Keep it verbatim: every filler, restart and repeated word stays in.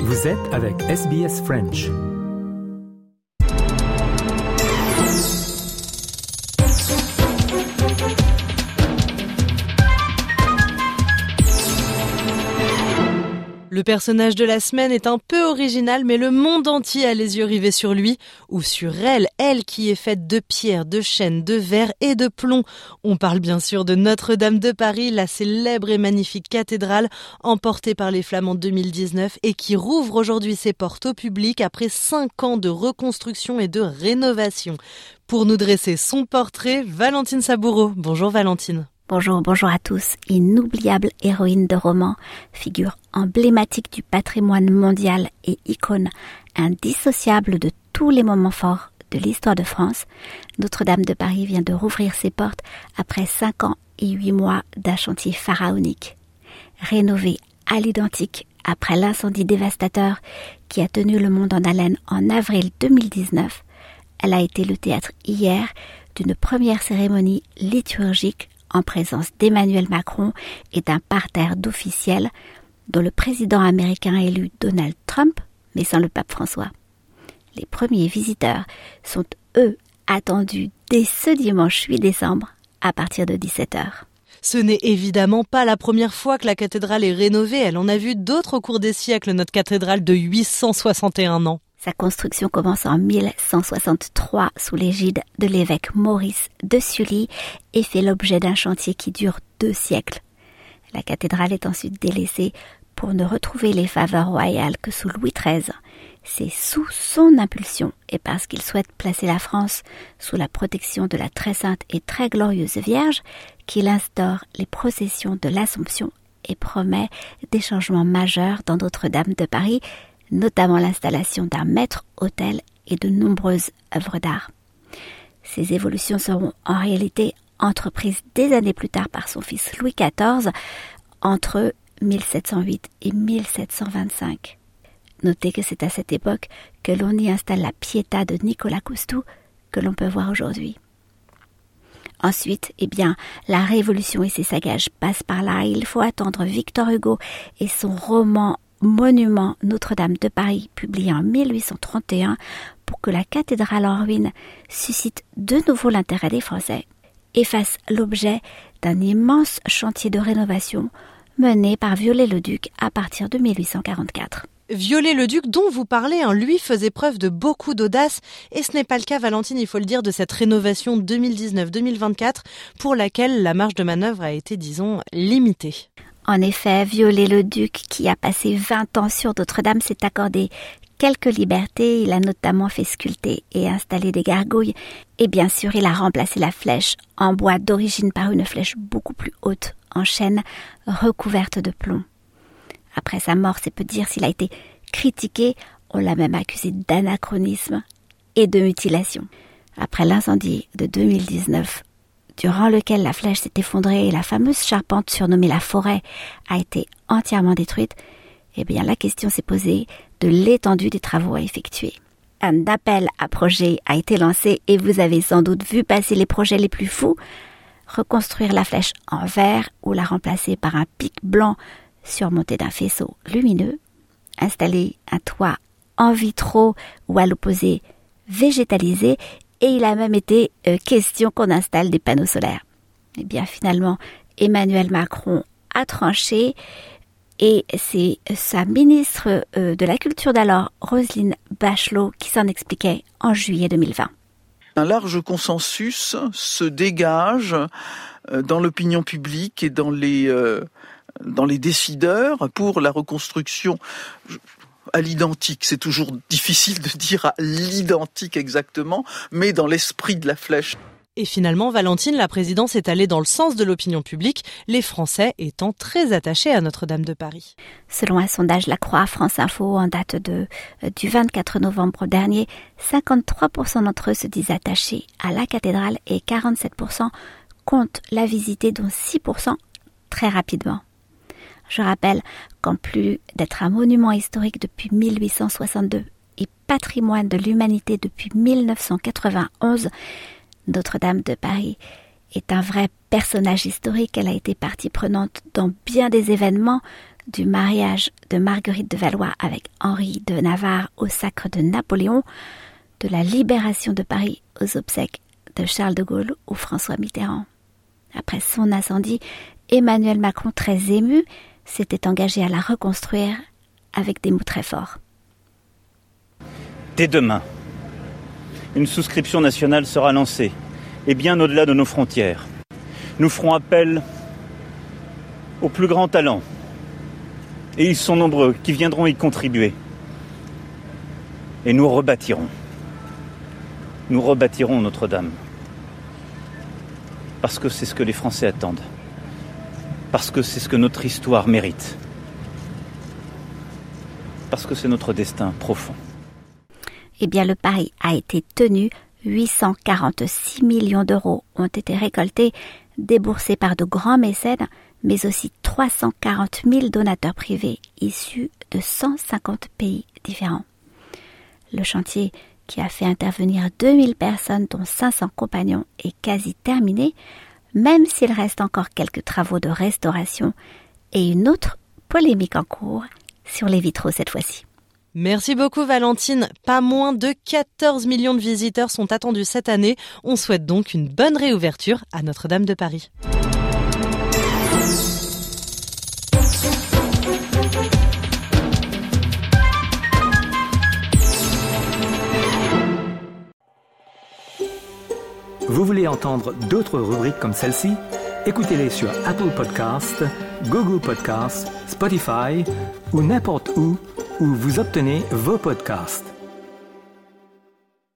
Vous êtes avec S B S French. Le personnage de la semaine est un peu original, mais le monde entier a les yeux rivés sur lui, ou sur elle, elle qui est faite de pierre, de chêne, de verre et de plomb. On parle bien sûr de Notre-Dame de Paris, la célèbre et magnifique cathédrale, emportée par les flammes en deux mille dix-neuf et qui rouvre aujourd'hui ses portes au public après cinq ans de reconstruction et de rénovation. Pour nous dresser son portrait, Valentine Saboureau. Bonjour Valentine. Bonjour, bonjour à tous. Inoubliable héroïne de roman, figure emblématique du patrimoine mondial et icône indissociable de tous les moments forts de l'histoire de France, Notre-Dame de Paris vient de rouvrir ses portes après cinq ans et huit mois d'un chantier pharaonique. Rénovée à l'identique après l'incendie dévastateur qui a tenu le monde en haleine en avril deux mille dix-neuf, elle a été le théâtre hier d'une première cérémonie liturgique en présence d'Emmanuel Macron et d'un parterre d'officiels dont le président américain élu Donald Trump, mais sans le pape François. Les premiers visiteurs sont, eux, attendus dès ce dimanche huit décembre à partir de dix-sept heures. Ce n'est évidemment pas la première fois que la cathédrale est rénovée. Elle en a vu d'autres au cours des siècles, notre cathédrale de huit cent soixante et un ans. Sa construction commence en mille cent soixante-trois sous l'égide de l'évêque Maurice de Sully et fait l'objet d'un chantier qui dure deux siècles. La cathédrale est ensuite délaissée pour ne retrouver les faveurs royales que sous Louis treize. C'est sous son impulsion et parce qu'il souhaite placer la France sous la protection de la très sainte et très glorieuse Vierge qu'il instaure les processions de l'Assomption et promet des changements majeurs dans Notre-Dame de Paris, notamment l'installation d'un maître-autel et de nombreuses œuvres d'art. Ces évolutions seront en réalité entreprises des années plus tard par son fils Louis quatorze entre mille sept cent huit et mille sept cent vingt-cinq. Notez que c'est à cette époque que l'on y installe la Pietà de Nicolas Coustou que l'on peut voir aujourd'hui. Ensuite, eh bien, la Révolution et ses sagages passent par là. Il faut attendre Victor Hugo et son roman Monument Notre-Dame de Paris, publié en mille huit cent trente et un, pour que la cathédrale en ruine suscite de nouveau l'intérêt des Français et fasse l'objet d'un immense chantier de rénovation mené par Viollet-le-Duc à partir de mille huit cent quarante-quatre. Viollet-le-Duc dont vous parlez, hein, lui faisait preuve de beaucoup d'audace et ce n'est pas le cas, Valentine, il faut le dire, de cette rénovation deux mille dix-neuf deux mille vingt-quatre pour laquelle la marge de manœuvre a été, disons, limitée. En effet, Viollet-le-Duc, qui a passé vingt ans sur Notre-Dame, s'est accordé quelques libertés. Il a notamment fait sculpter et installer des gargouilles. Et bien sûr, il a remplacé la flèche en bois d'origine par une flèche beaucoup plus haute, en chêne, recouverte de plomb. Après sa mort, c'est peu dire s'il a été critiqué. On l'a même accusé d'anachronisme et de mutilation. Après l'incendie de deux mille dix-neuf, durant lequel la flèche s'est effondrée et la fameuse charpente surnommée la forêt a été entièrement détruite, eh bien la question s'est posée de l'étendue des travaux à effectuer. Un appel à projet a été lancé et vous avez sans doute vu passer les projets les plus fous. Reconstruire la flèche en verre ou la remplacer par un pic blanc surmonté d'un faisceau lumineux, installer un toit en vitraux ou à l'opposé végétalisé. Et il a même été euh, question qu'on installe des panneaux solaires. Eh bien, finalement, Emmanuel Macron a tranché et c'est sa ministre euh, de la Culture d'alors, Roselyne Bachelot, qui s'en expliquait en juillet deux mille vingt. Un large consensus se dégage euh, dans l'opinion publique et dans les, euh, dans les décideurs pour la reconstruction à l'identique. C'est toujours difficile de dire à l'identique exactement, mais dans l'esprit de la flèche. Et finalement, Valentine, la présidence est allée dans le sens de l'opinion publique, les Français étant très attachés à Notre-Dame de Paris. Selon un sondage La Croix France Info en date de, du vingt-quatre novembre dernier, cinquante-trois pour cent d'entre eux se disent attachés à la cathédrale et quarante-sept pour cent comptent la visiter, dont six pour cent très rapidement. Je rappelle qu'en plus d'être un monument historique depuis mille huit cent soixante-deux et patrimoine de l'humanité depuis mille neuf cent quatre-vingt-onze, Notre-Dame de Paris est un vrai personnage historique. Elle a été partie prenante dans bien des événements, du mariage de Marguerite de Valois avec Henri de Navarre au sacre de Napoléon, de la libération de Paris aux obsèques de Charles de Gaulle ou François Mitterrand. Après son incendie, Emmanuel Macron, très ému, s'était engagé à la reconstruire avec des mots très forts. Dès demain, une souscription nationale sera lancée, et bien au-delà de nos frontières. Nous ferons appel aux plus grands talents, et ils sont nombreux qui viendront y contribuer. Et nous rebâtirons. Nous rebâtirons Notre-Dame. Parce que c'est ce que les Français attendent. Parce que c'est ce que notre histoire mérite. Parce que c'est notre destin profond. Eh bien, le pari a été tenu. huit cent quarante-six millions d'euros ont été récoltés, déboursés par de grands mécènes, mais aussi trois cent quarante mille donateurs privés issus de cent cinquante pays différents. Le chantier, qui a fait intervenir deux mille personnes, dont cinq cents compagnons, est quasi terminé, même s'il reste encore quelques travaux de restauration et une autre polémique en cours sur les vitraux cette fois-ci. Merci beaucoup Valentine. Pas moins de quatorze millions de visiteurs sont attendus cette année. On souhaite donc une bonne réouverture à Notre-Dame de Paris. Vous voulez entendre d'autres rubriques comme celle-ci? Écoutez-les sur Apple Podcasts, Google Podcasts, Spotify ou n'importe où où vous obtenez vos podcasts.